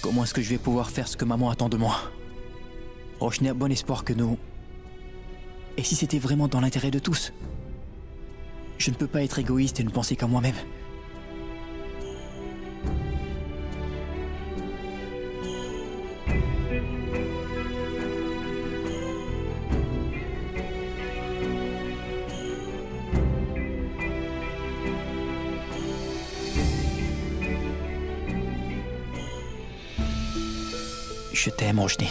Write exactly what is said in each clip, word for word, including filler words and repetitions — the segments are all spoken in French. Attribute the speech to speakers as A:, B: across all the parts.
A: Comment est-ce que je vais pouvoir faire ce que maman attend de moi? Roshni a bon espoir que nous... Et si c'était vraiment dans l'intérêt de tous? Je ne peux pas être égoïste et ne penser qu'à moi-même. Je t'aime, Roshni.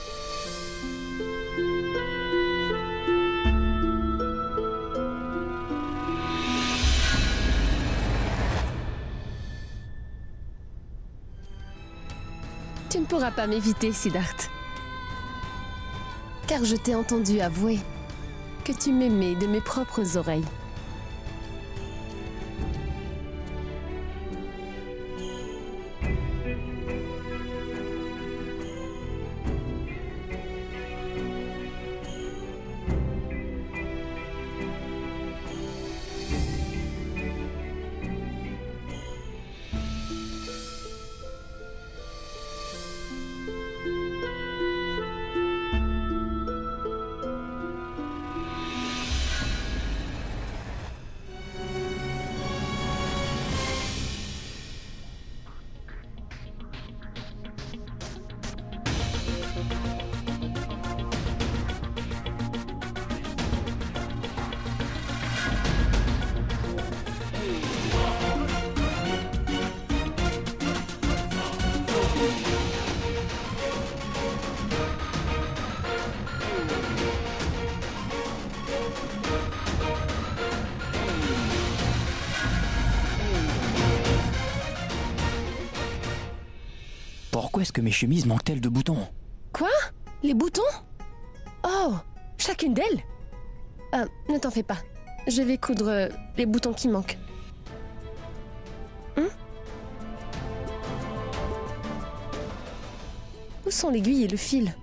B: Tu ne pourras pas m'éviter, Siddharth. Car je t'ai entendu avouer que tu m'aimais de mes propres oreilles.
A: Pourquoi est-ce que mes chemises manquent-elles de boutons?
B: Quoi? Les boutons? Oh, chacune d'elles? Ah, ne t'en fais pas. Je vais coudre euh, les boutons qui manquent. Hum? Où sont l'aiguille et le fil?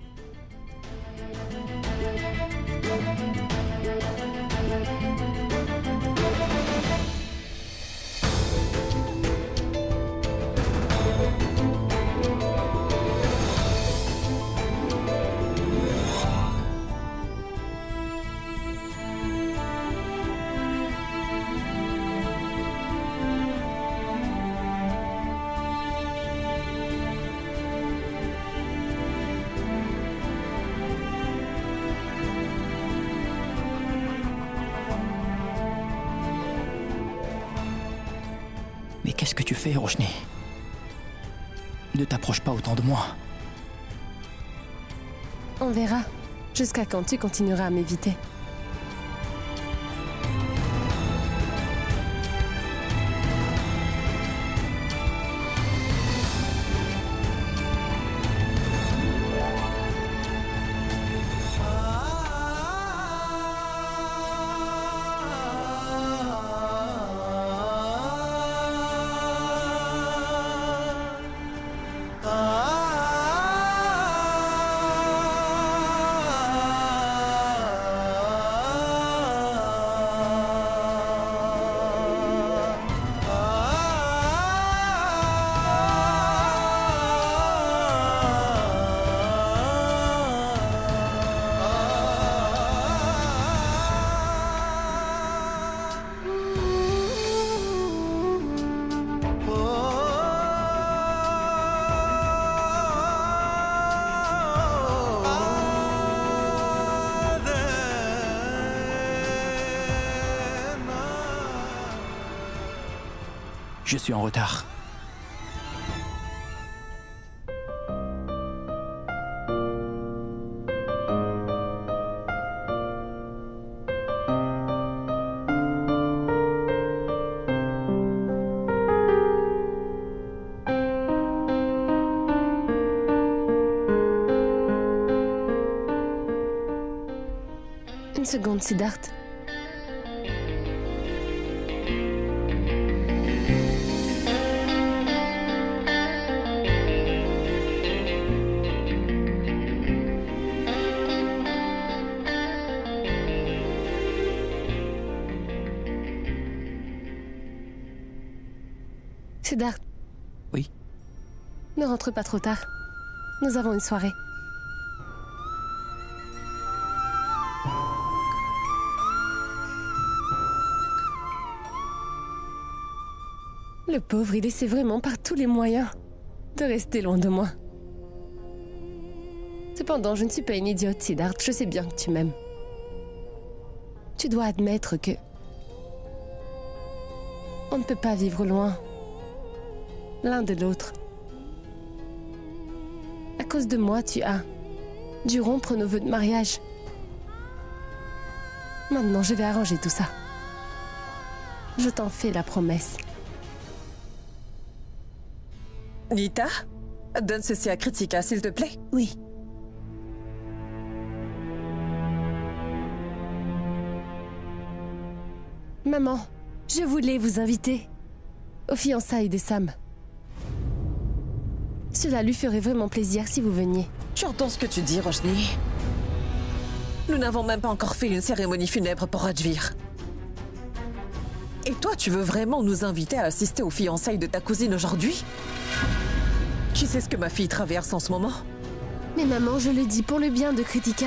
A: Mais qu'est-ce que tu fais, Roshni? Ne t'approche pas autant de moi.
B: On verra. Jusqu'à quand tu continueras à m'éviter.
A: Je suis en retard.
B: Une seconde, Siddharth. Siddharth.
A: Oui.
B: Ne rentre pas trop tard. Nous avons une soirée. Le pauvre, il essaie vraiment par tous les moyens de rester loin de moi. Cependant, je ne suis pas une idiote, Siddharth. Je sais bien que tu m'aimes. Tu dois admettre que... on ne peut pas vivre loin l'un de l'autre. À cause de moi, tu as dû rompre nos vœux de mariage. Maintenant, je vais arranger tout ça. Je t'en fais la promesse.
C: Nita, donne ceci à Kritika, s'il te plaît.
B: Oui. Maman, je voulais vous inviter aux fiançailles de Sam. Cela lui ferait vraiment plaisir si vous veniez.
C: Tu entends ce que tu dis, Roshni? Nous n'avons même pas encore fait une cérémonie funèbre pour Rajvir. Et toi, tu veux vraiment nous inviter à assister aux fiançailles de ta cousine aujourd'hui? Tu sais ce que ma fille traverse en ce moment?
B: Mais maman, je le dis pour le bien de Kritika.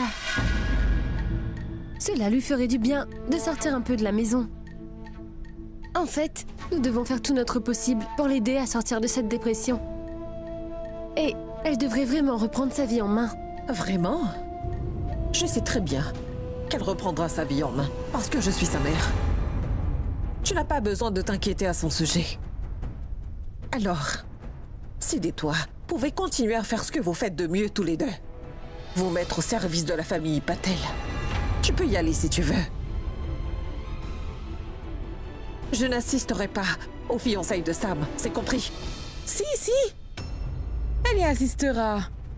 B: Cela lui ferait du bien de sortir un peu de la maison. En fait, nous devons faire tout notre possible pour l'aider à sortir de cette dépression. Et elle devrait vraiment reprendre sa vie en main.
C: Vraiment? Je sais très bien qu'elle reprendra sa vie en main, parce que je suis sa mère. Tu n'as pas besoin de t'inquiéter à son sujet. Alors, Sid et toi pouvez continuer à faire ce que vous faites de mieux tous les deux. Vous mettre au service de la famille Patel. Tu peux y aller si tu veux. Je n'assisterai pas aux fiançailles de Sam, c'est compris?
D: Si, si. Elle y assistera.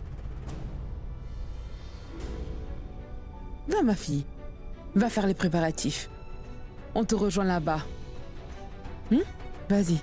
D: Va, ma fille. Va faire les préparatifs. On te rejoint là-bas. Hum? Vas-y.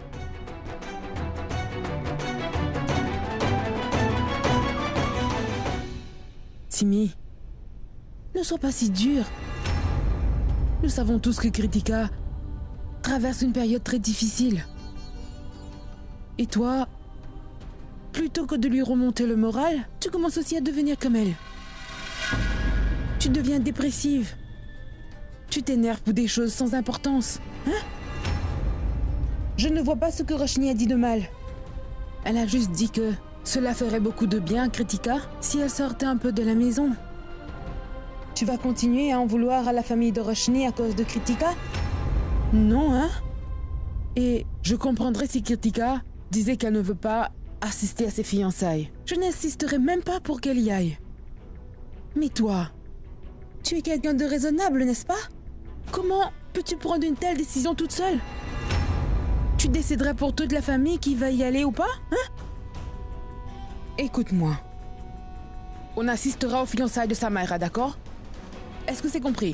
D: Simi, ne sois pas si dur. Nous savons tous que Kritika traverse une période très difficile. Et toi, plutôt que de lui remonter le moral, tu commences aussi à devenir comme elle. Tu deviens dépressive. Tu t'énerves pour des choses sans importance. Hein? Je ne vois pas ce que Roshni a dit de mal. Elle a juste dit que cela ferait beaucoup de bien à Kritika si elle sortait un peu de la maison. Tu vas continuer à en vouloir à la famille de Roshni à cause de Kritika? Non, hein? Et je comprendrais si Kritika disait qu'elle ne veut pas assister à ses fiançailles. Je n'insisterai même pas pour qu'elle y aille. Mais toi, tu es quelqu'un de raisonnable, n'est-ce pas? Comment peux-tu prendre une telle décision toute seule? Tu déciderais pour toute la famille qui va y aller ou pas, hein? Écoute-moi. On assistera aux fiançailles de Samaira, d'accord? Est-ce que c'est compris?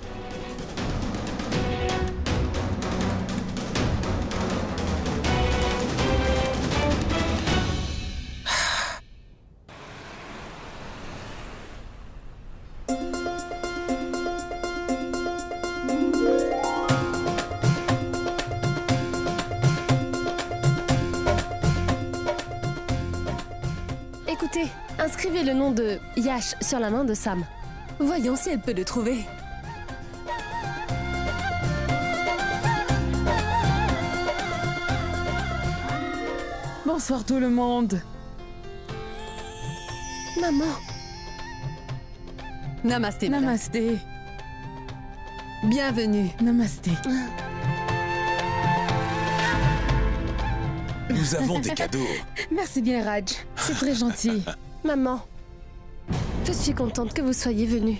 B: Écoutez, inscrivez le nom de Yash sur la main de Sam. Voyons si elle peut le trouver.
D: Bonsoir tout le monde.
B: Maman.
E: Namasté, madame.
D: Namasté.
E: Bienvenue.
D: Namasté.
F: Nous avons des cadeaux.
D: Merci bien, Raj. C'est très gentil.
B: Maman, je suis contente que vous soyez venue.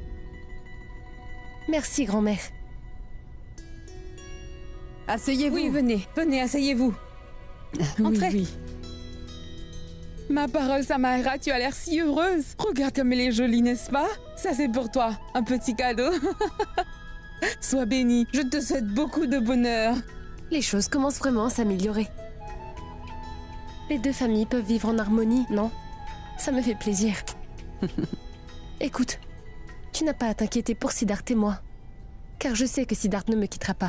B: Merci, grand-mère.
E: Asseyez-vous.
D: Oui, venez. Venez, asseyez-vous. Entrez. Oui, oui. Ma parole, Samaira, tu as l'air si heureuse. Regarde comme elle est jolie, n'est-ce pas? Ça, c'est pour toi. Un petit cadeau. Sois bénie. Je te souhaite beaucoup de bonheur.
B: Les choses commencent vraiment à s'améliorer. Les deux familles peuvent vivre en harmonie, non? Ça me fait plaisir. Écoute, tu n'as pas à t'inquiéter pour Siddharth et moi. Car je sais que Siddharth ne me quittera pas.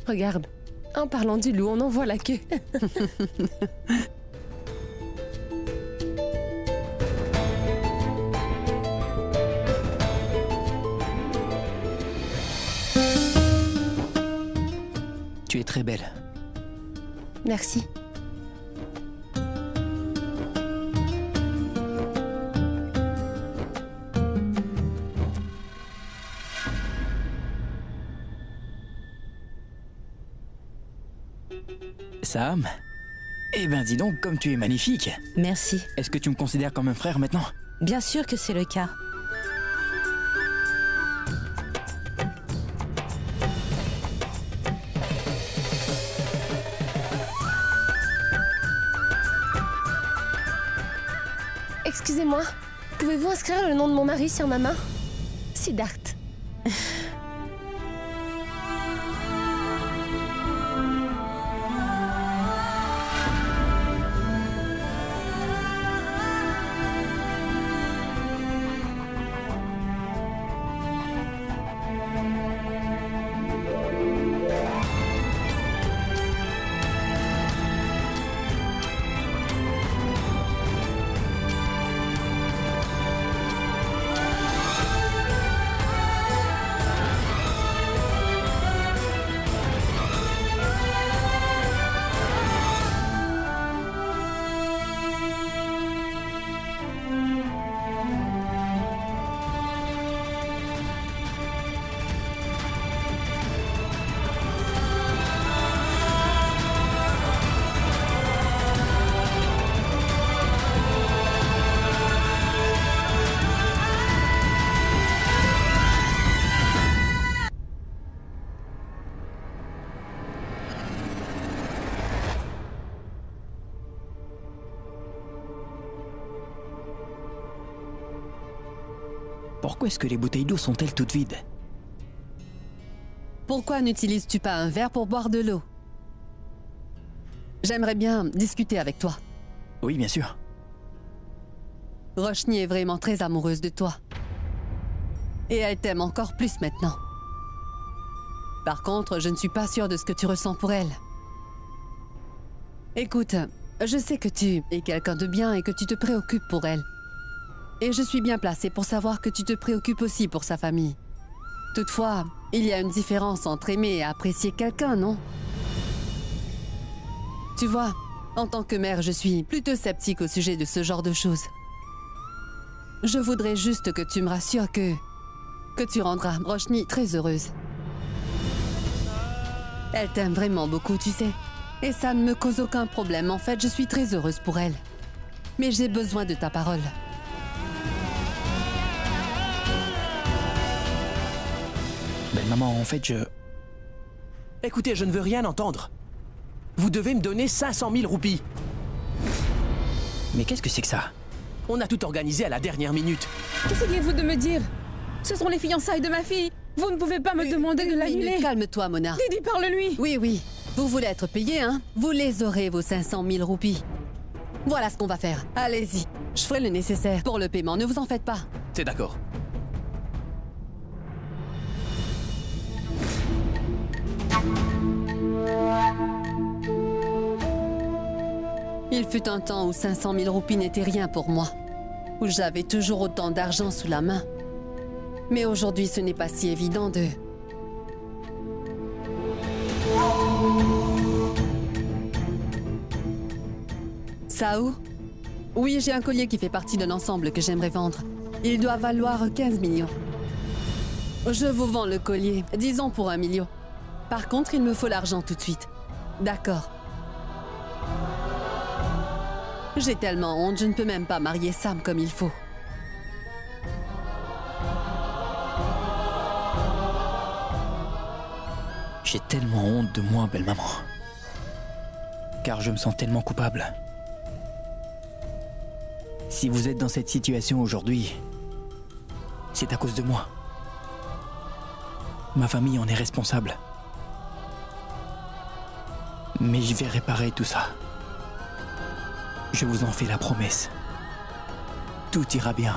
B: Regarde, en parlant du loup, on en voit la queue.
A: Tu es très belle.
B: Merci.
A: Sam? Eh ben dis donc, comme tu es magnifique.
F: Merci.
A: Est-ce que tu me considères comme un frère maintenant?
F: Bien sûr que c'est le cas.
B: Excusez-moi, pouvez-vous inscrire le nom de mon mari sur ma main? Siddharth.
A: Pourquoi est-ce que les bouteilles d'eau sont-elles toutes vides?
E: Pourquoi n'utilises-tu pas un verre pour boire de l'eau? J'aimerais bien discuter avec toi.
A: Oui, bien sûr.
E: Roshni est vraiment très amoureuse de toi. Et elle t'aime encore plus maintenant. Par contre, je ne suis pas sûre de ce que tu ressens pour elle. Écoute, je sais que tu es quelqu'un de bien et que tu te préoccupes pour elle. Et je suis bien placée pour savoir que tu te préoccupes aussi pour sa famille. Toutefois, il y a une différence entre aimer et apprécier quelqu'un, non? Tu vois, en tant que mère, je suis plutôt sceptique au sujet de ce genre de choses. Je voudrais juste que tu me rassures que... que tu rendras Roshni très heureuse. Elle t'aime vraiment beaucoup, tu sais. Et ça ne me cause aucun problème. En fait, je suis très heureuse pour elle. Mais j'ai besoin de ta parole.
A: Belle maman, en fait, je...
G: Écoutez, je ne veux rien entendre. Vous devez me donner cinq cent mille roupies.
A: Mais qu'est-ce que c'est que ça?
G: On a tout organisé à la dernière minute.
D: Qu'essayez-vous de me dire? Ce sont les fiançailles de ma fille. Vous ne pouvez pas me demander de l'annuler.
E: Calme-toi, Mona.
D: Didi, parle-lui.
E: Oui, oui. Vous voulez être payé, hein? Vous les aurez, vos cinq cent mille roupies. Voilà ce qu'on va faire. Allez-y. Je ferai le nécessaire pour le paiement. Ne vous en faites pas.
G: C'est d'accord.
E: Il fut un temps où cinq cent mille roupies n'étaient rien pour moi. Où j'avais toujours autant d'argent sous la main. Mais aujourd'hui, ce n'est pas si évident de... Sao? Oui, j'ai un collier qui fait partie d'un ensemble que j'aimerais vendre. Il doit valoir quinze millions. Je vous vends le collier, disons pour un million. Par contre, il me faut l'argent tout de suite. D'accord. J'ai tellement honte, je ne peux même pas marier Sam comme il faut.
A: J'ai tellement honte de moi, belle maman. Car je me sens tellement coupable. Si vous êtes dans cette situation aujourd'hui, c'est à cause de moi. Ma famille en est responsable. Mais je vais réparer tout ça. Je vous en fais la promesse. Tout ira bien.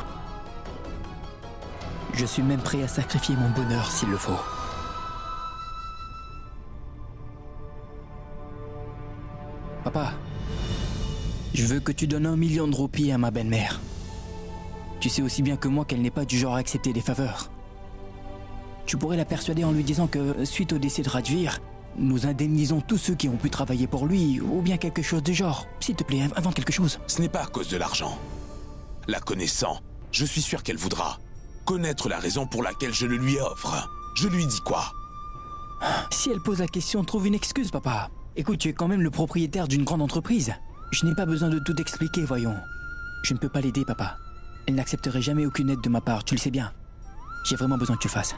A: Je suis même prêt à sacrifier mon bonheur s'il le faut. Papa, je veux que tu donnes un million de roupies à ma belle-mère. Tu sais aussi bien que moi qu'elle n'est pas du genre à accepter des faveurs. Tu pourrais la persuader en lui disant que, suite au décès de Radvir, nous indemnisons tous ceux qui ont pu travailler pour lui, ou bien quelque chose du genre. S'il te plaît, invente quelque chose.
H: Ce n'est pas à cause de l'argent. La connaissant, je suis sûr qu'elle voudra connaître la raison pour laquelle je le lui offre. Je lui dis quoi?
A: Si elle pose la question, trouve une excuse, papa. Écoute, tu es quand même le propriétaire d'une grande entreprise. Je n'ai pas besoin de tout expliquer, voyons. Je ne peux pas l'aider, papa. Elle n'accepterait jamais aucune aide de ma part, tu le sais bien. J'ai vraiment besoin que tu le fasses.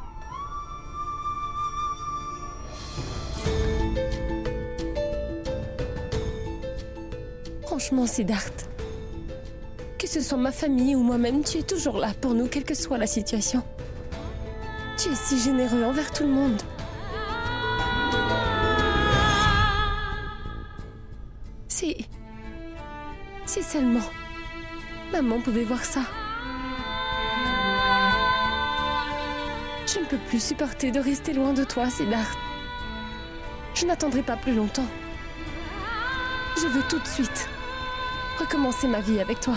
B: Franchement, Siddharth, que ce soit ma famille ou moi-même, tu es toujours là pour nous, quelle que soit la situation. Tu es si généreux envers tout le monde. Si... Si seulement... Maman pouvait voir ça. Je ne peux plus supporter de rester loin de toi, Siddharth. Je n'attendrai pas plus longtemps. Je veux tout de suite recommencer ma vie avec toi.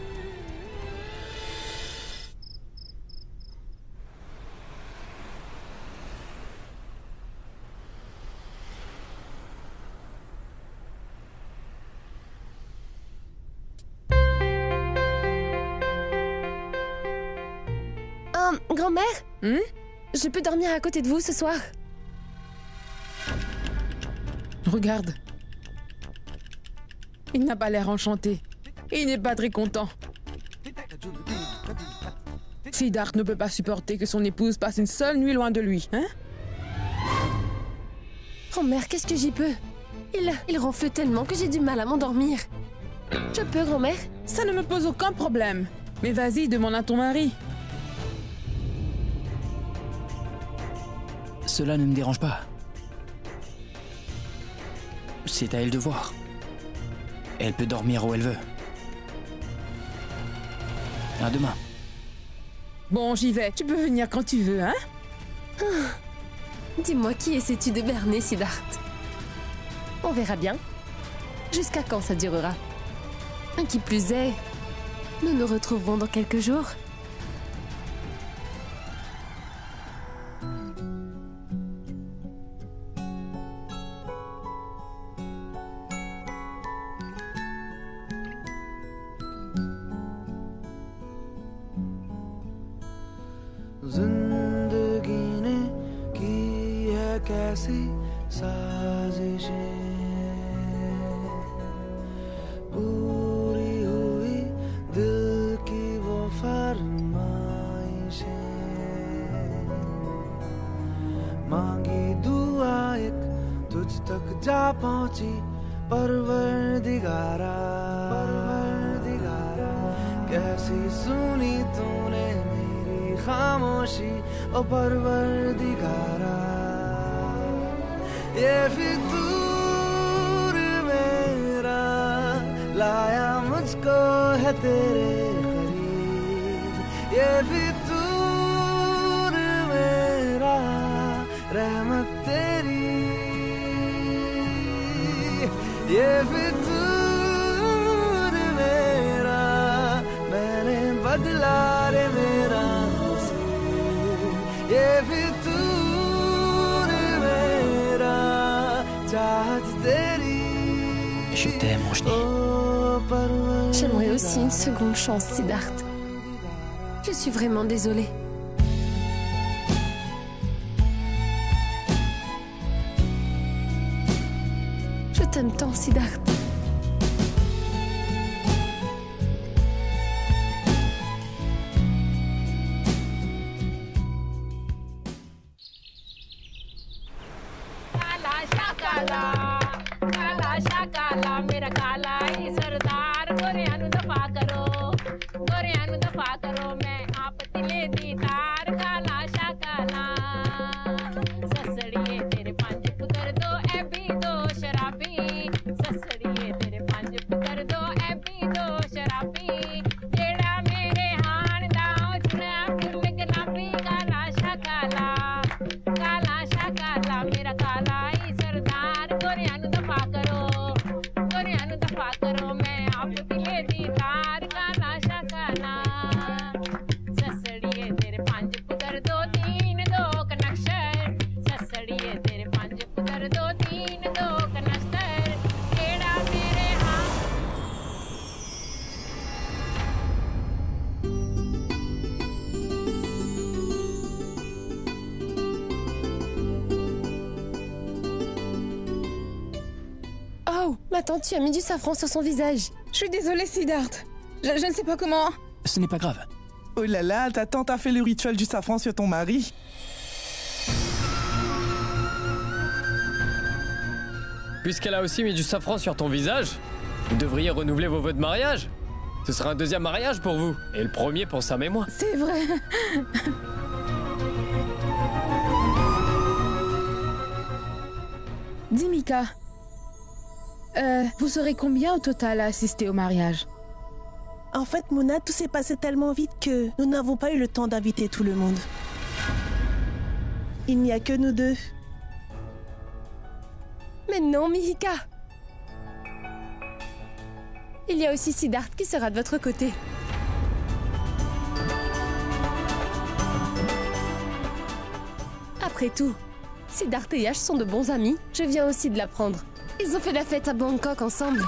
B: Euh, grand-mère,
D: Hmm?
B: je peux dormir à côté de vous ce soir?
D: Regarde. Il n'a pas l'air enchanté. Et il n'est pas très content. Siddharth ne peut pas supporter que son épouse passe une seule nuit loin de lui, hein?
B: Grand-mère, qu'est-ce que j'y peux? Il, il ronfle tellement que j'ai du mal à m'endormir. Je peux, grand-mère?
D: Ça ne me pose aucun problème. Mais vas-y, demande à ton mari.
A: Cela ne me dérange pas. C'est à elle de voir. Elle peut dormir où elle veut. À demain.
D: Bon, j'y vais. Tu peux venir quand tu veux, hein?
B: Dis-moi, qui essaies-tu de berner, Siddharth? On verra bien. Jusqu'à quand ça durera? Qui plus est, nous nous retrouverons dans quelques jours.
I: जिंदगी ने की है कैसी साजिशें पूरी हुई दिल की वो फरमाइशें मांगी दुआ एक तुझ तक जा पहुंची परवरदिगारा परवरदिगारा कैसी सुनी तूने खामोशी ओ परवरदिगारा ये फितूर मेरा लाया मुझको है तेरे करीब ये फितूर मेरा रहमत तेरी ये फितूर मेरा मैंने बदला रे मेरा ये फितूर मेरा चाहत तेरी
A: Je t'aime, mon chéri.
B: J'aimerais aussi une seconde chance, Siddharth. Je suis vraiment désolée. Je t'aime tant, Siddharth. Waouh! Maintenant, tu as mis du safran sur son visage.
D: Je suis désolée, Siddharth. Je, je ne sais pas comment...
A: Ce n'est pas grave.
J: Oh là là, ta tante a fait le rituel du safran sur ton mari.
K: Puisqu'elle a aussi mis du safran sur ton visage, vous devriez renouveler vos vœux de mariage. Ce sera un deuxième mariage pour vous, et le premier pour Sam et moi.
D: C'est vrai. Dis, Mika, euh, vous serez combien au total à assister au mariage?
L: En fait, Mona, tout s'est passé tellement vite que nous n'avons pas eu le temps d'inviter tout le monde. Il n'y a que nous deux.
B: Mais non, Mihika. Il y a aussi Siddharth qui sera de votre côté. Après tout, Siddharth et Yash sont de bons amis. Je viens aussi de l'apprendre. Ils ont fait la fête à Bangkok ensemble.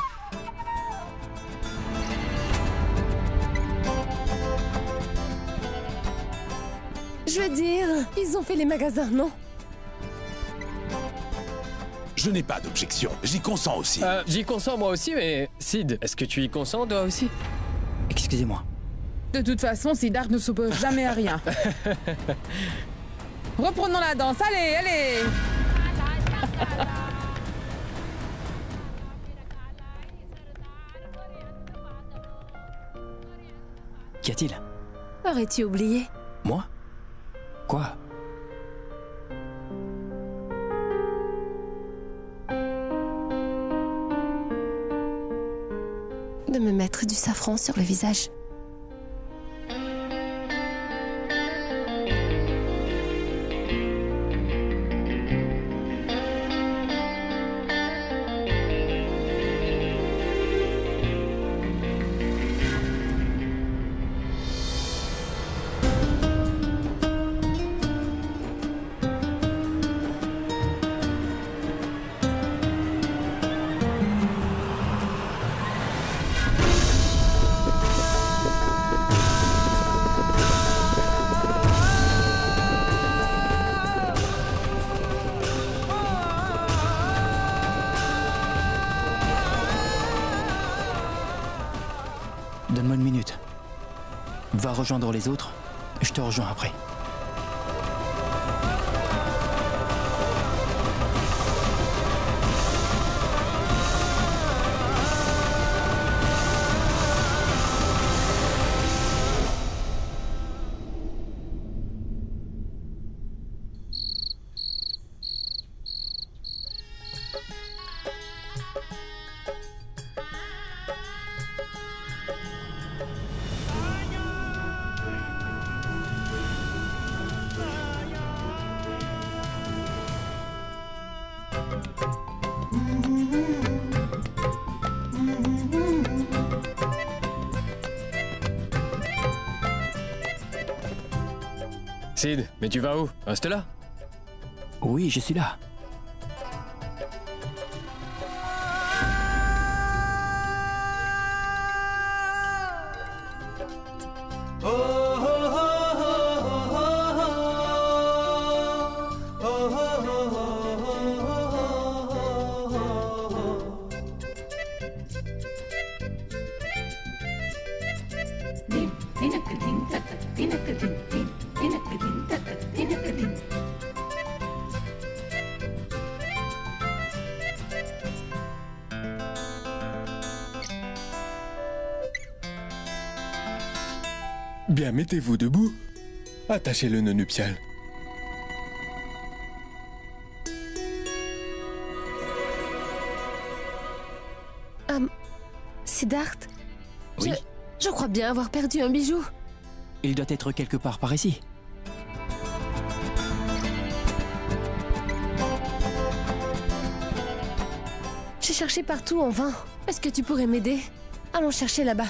B: Je veux dire, ils ont fait les magasins, non?
H: Je n'ai pas d'objection. J'y consens aussi.
K: Euh, j'y consens moi aussi, mais... Sid, est-ce que tu y consens toi aussi?
A: Excusez-moi.
D: De toute façon, Siddharth ne s'oppose jamais à rien. Reprenons la danse, allez, allez.
A: Qu'y a-t-il?
B: Aurais-tu oublié?
A: Moi? Quoi?
B: De me mettre du safran sur le visage.
A: Donne-moi une minute. Va rejoindre les autres, je te rejoins après.
K: Sid, mais tu vas où? Reste là.
A: Oui, je suis là.
M: Bien, mettez-vous debout. Attachez le nœud nuptial.
B: Hum, Siddharth?
A: Oui.
B: Je, je crois bien avoir perdu un bijou.
A: Il doit être quelque part par ici.
B: J'ai cherché partout en vain. Est-ce que tu pourrais m'aider? Allons chercher là-bas.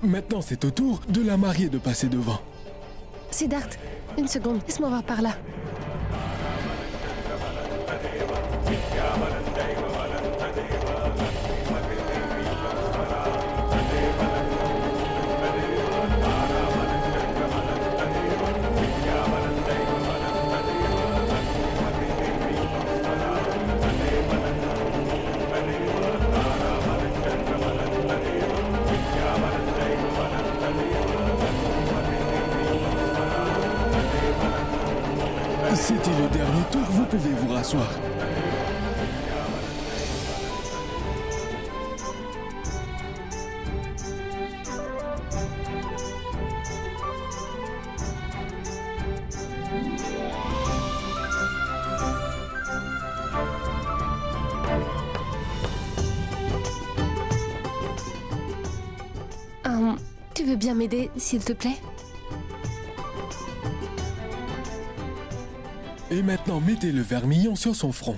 M: Maintenant, c'est au tour de la mariée de passer devant.
B: Siddharth, une seconde, laisse-moi voir par là.
M: C'était le dernier tour, vous pouvez vous rasseoir.
B: Hum, tu veux bien m'aider, s'il te plaît?
M: Et maintenant, mettez le vermillon sur son front.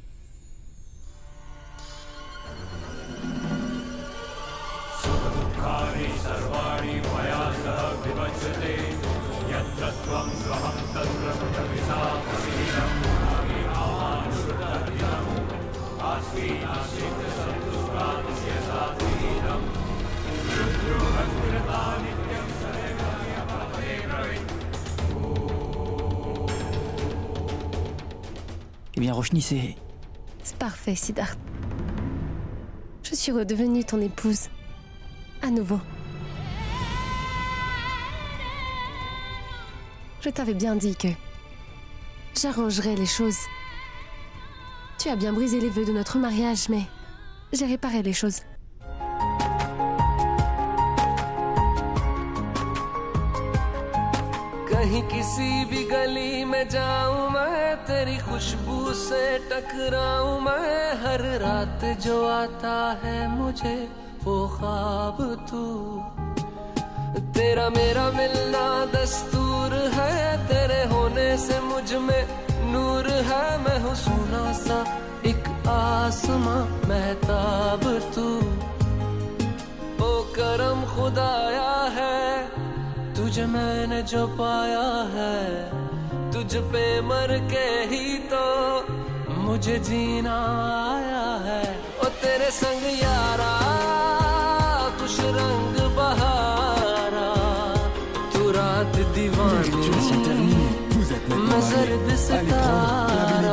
A: Eh bien, Roshni, c'est...
B: C'est parfait, Siddharth. Je suis redevenue ton épouse. À nouveau. Je t'avais bien dit que... j'arrangerais les choses. Tu as bien brisé les vœux de notre mariage, mais... j'ai réparé les choses.
I: कहीं किसी भी गली में जाऊं मैं तेरी खुशबू से टकराऊं मैं हर रात जो आता है मुझे वो ख्वाब तू तेरा मेरा मिलना दस्तूर है तेरे होने से मुझ में नूर है मैं हूँ सोना सा एक आसमां महताब तू ओ करम खुदाया है तुझे मैंने जो पाया है तुझ पे मर के ही तो मुझे जीना आया है ओ तेरे संग यारा खुश रंग बहारा तू रात दीवानी मैं जर्द सितारा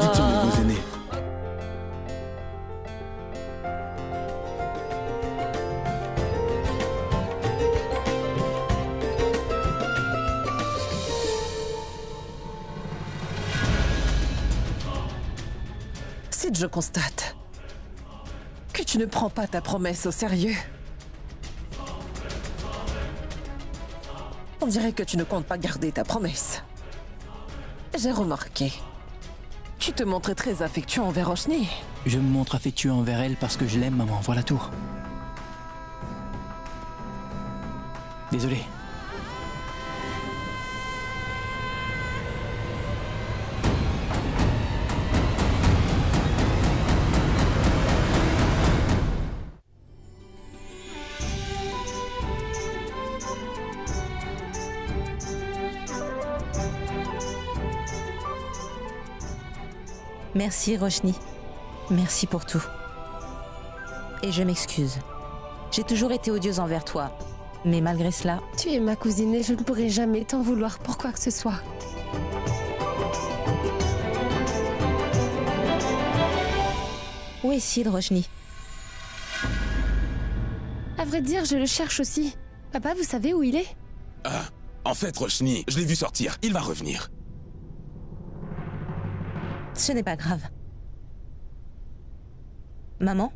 C: Je constate que tu ne prends pas ta promesse au sérieux. On dirait que tu ne comptes pas garder ta promesse. J'ai remarqué. Tu te montres très affectueux envers Roshni.
A: Je me montre affectueux envers elle parce que je l'aime, maman. Voilà tout. Désolé.
F: Merci Roshni. Merci pour tout. Et je m'excuse. J'ai toujours été odieuse envers toi. Mais malgré cela...
B: Tu es ma cousine et je ne pourrai jamais t'en vouloir pour quoi que ce soit.
F: Où est Sid, Roshni?
B: À vrai dire, je le cherche aussi. Papa, vous savez où il est?
H: Ah, en fait, Roshni, je l'ai vu sortir. Il va revenir.
F: Ce n'est pas grave. Maman?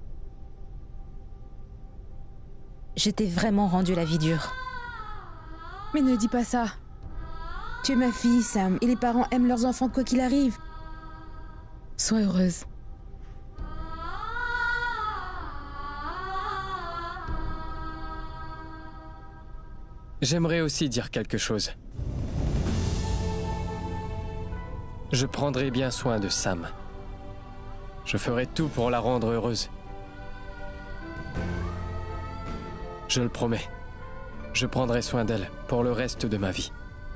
F: Je t'ai vraiment rendu la vie dure.
D: Mais ne dis pas ça. Tu es ma fille, Sam, et les parents aiment leurs enfants quoi qu'il arrive. Sois heureuse.
K: J'aimerais aussi dire quelque chose. Je prendrai bien soin de Sam. Je ferai tout pour la rendre heureuse. Je le promets. Je prendrai soin d'elle pour le reste de ma vie.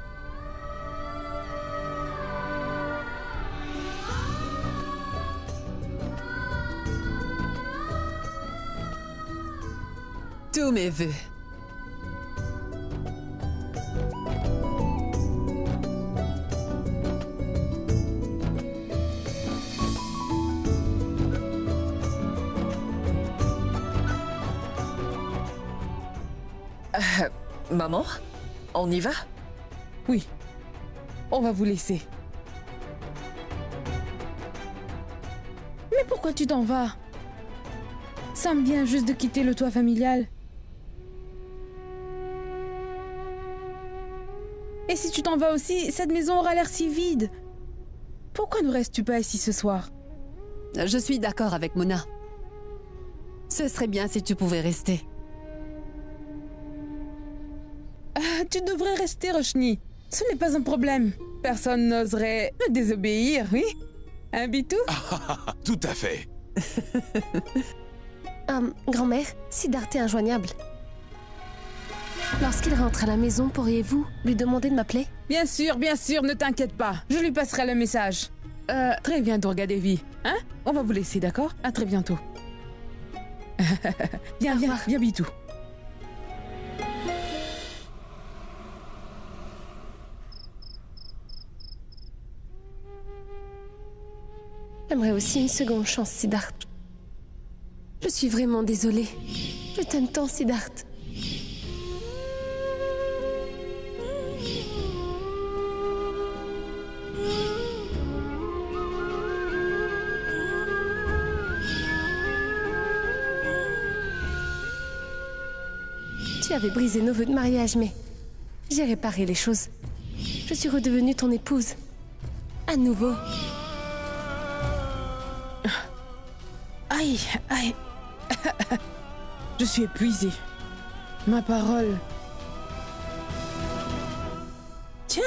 E: Tous mes vœux.
C: Euh, maman, on y va?
D: Oui, on va vous laisser. Mais pourquoi tu t'en vas? Ça me vient juste de quitter le toit familial. Et si tu t'en vas aussi, cette maison aura l'air si vide. Pourquoi ne restes-tu pas ici ce soir?
E: Je suis d'accord avec Mona. Ce serait bien si tu pouvais rester.
D: Ah, tu devrais rester, Roshni. Ce n'est pas un problème. Personne n'oserait me désobéir, oui? Hein, Bitou?
H: Ah, tout à fait.
B: euh, Grand-mère, Siddharth est injoignable. Lorsqu'il rentre à la maison, pourriez-vous lui demander de m'appeler?
D: Bien sûr, bien sûr, ne t'inquiète pas. Je lui passerai le message. Euh, très bien, Durga Devi. Hein? On va vous laisser, d'accord? À très bientôt. Viens, viens, viens, Bitou.
B: J'aimerais aussi une seconde chance, Siddharth. Je suis vraiment désolée. Je t'aime tant, Siddharth. Tu avais brisé nos vœux de mariage, mais j'ai réparé les choses. Je suis redevenue ton épouse. À nouveau.
D: Aïe, aïe. Je suis épuisée. Ma parole. Tiens.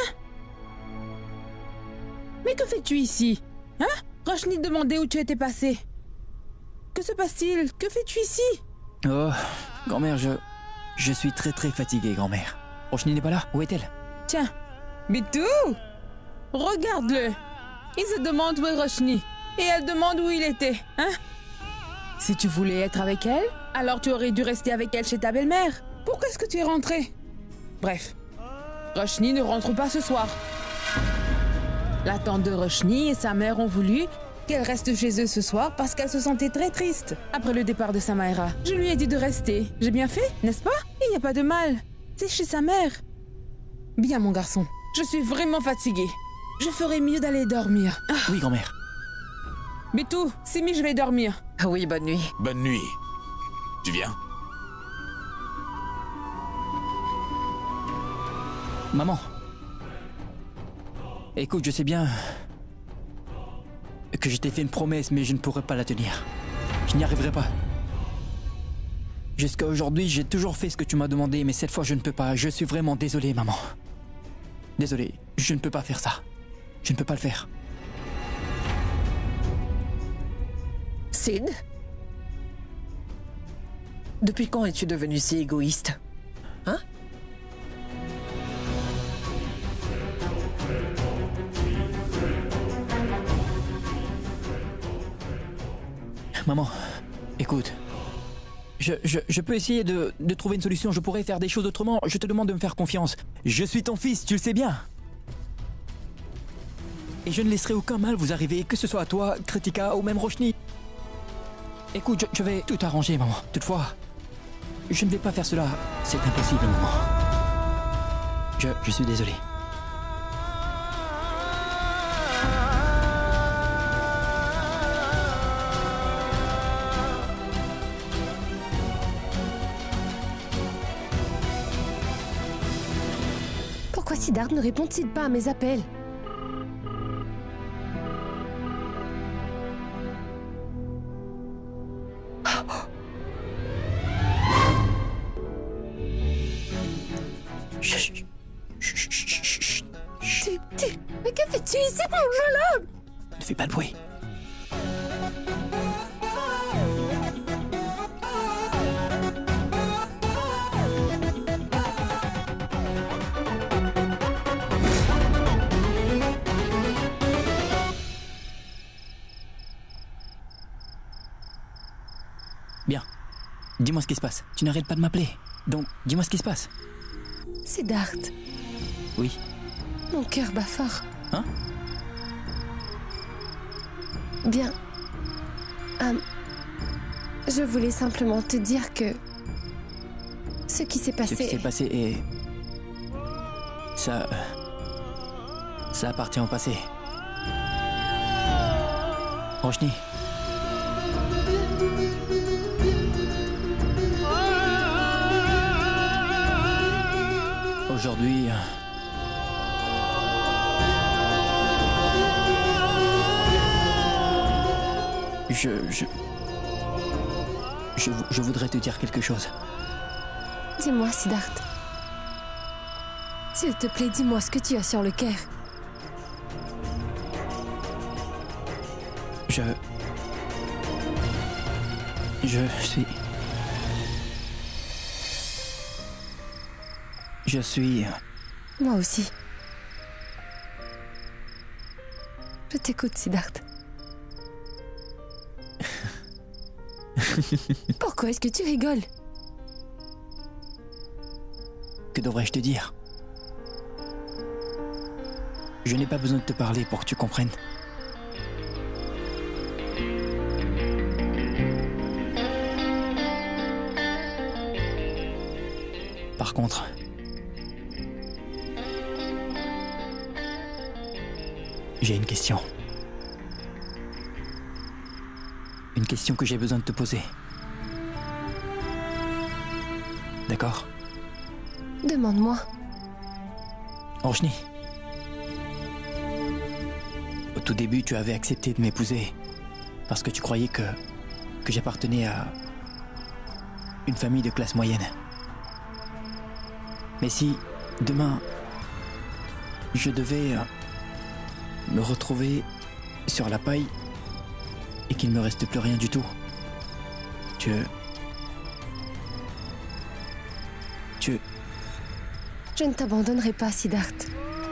D: Mais que fais-tu ici? Hein? Roshni demandait où tu étais passé. Que se passe-t-il? Que fais-tu ici?
A: Oh, grand-mère, je... Je suis très très fatigué, grand-mère. Roshni n'est pas là? Où est-elle?
D: Tiens, Bitou! Regarde-le. Il se demande où est Roshni. Et elle demande où il était, hein? Si tu voulais être avec elle, alors tu aurais dû rester avec elle chez ta belle-mère. Pourquoi est-ce que tu es rentré? Bref, Roshni ne rentre pas ce soir. La tante de Roshni et sa mère ont voulu qu'elle reste chez eux ce soir parce qu'elle se sentait très triste après le départ de Samaera. Je lui ai dit de rester. J'ai bien fait, n'est-ce pas? Il n'y a pas de mal. C'est chez sa mère. Bien, mon garçon. Je suis vraiment fatiguée. Je ferais mieux d'aller dormir. Ah.
A: Oui, grand-mère.
D: Bitou, Simi, je vais dormir.
C: Oui, bonne nuit.
H: Bonne nuit. Tu viens?
A: Maman. Écoute, je sais bien que je t'ai fait une promesse, mais je ne pourrai pas la tenir. Je n'y arriverai pas. Jusqu'à aujourd'hui, j'ai toujours fait ce que tu m'as demandé, mais cette fois, je ne peux pas. Je suis vraiment désolé, maman. Désolé, je ne peux pas faire ça. Je ne peux pas le faire.
C: Sid? Depuis quand es-tu devenu si égoïste? Hein?
A: Maman, écoute. Je, je, je peux essayer de, de trouver une solution. Je pourrais faire des choses autrement. Je te demande de me faire confiance. Je suis ton fils, tu le sais bien. Et je ne laisserai aucun mal vous arriver, que ce soit à toi, Kritika ou même Roshni. Écoute, je, je vais tout arranger, maman. Toutefois, je ne vais pas faire cela. C'est impossible, maman. Je, je suis désolé.
B: Pourquoi Siddharth ne répond-il pas à mes appels? Mais que fais-tu ici, mon jeune homme?
A: Ne fais pas de bruit. dis-moi ce qui se passe. Tu n'arrêtes pas de m'appeler. Donc, dis-moi ce qui se passe.
B: Siddharth,
A: Oui.
B: mon cœur bat fort.
A: Hein?
B: Bien. Euh, je voulais simplement te dire que ce qui s'est
A: Ce
B: passé...
A: qui s'est passé est... Ça... Ça appartient au passé. Roshni. Aujourd'hui... Je... Je... Je, vou- je voudrais te dire quelque chose.
B: Dis-moi, Siddharth. S'il te plaît, dis-moi ce que tu as sur le cœur.
A: Je... Je suis... Je suis...
B: Moi aussi. Je t'écoute, Siddharth. Pourquoi est-ce que tu rigoles?
A: Que devrais-je te dire? Je n'ai pas besoin de te parler pour que tu comprennes. Par contre, j'ai une question. Une question que j'ai besoin de te poser. D'accord?
B: Demande-moi.
A: Roshni, au tout début, tu avais accepté de m'épouser parce que tu croyais que, que j'appartenais à une famille de classe moyenne. Mais si, demain, je devais euh, me retrouver sur la paille et qu'il ne me reste plus rien du tout, tu... Tu...
B: Je ne t'abandonnerai pas, Siddharth.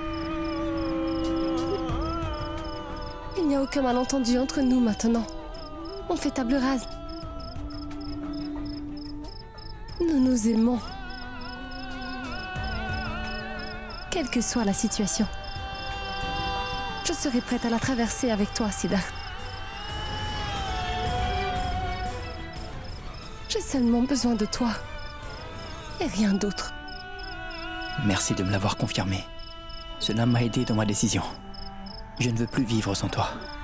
B: Il n'y a aucun malentendu entre nous maintenant. On fait table rase. Nous nous aimons. Quelle que soit la situation. Je serai prête à la traverser avec toi, Siddharth. J'ai seulement besoin de toi. Et rien d'autre.
A: Merci de me l'avoir confirmé. Cela m'a aidé dans ma décision. Je ne veux plus vivre sans toi.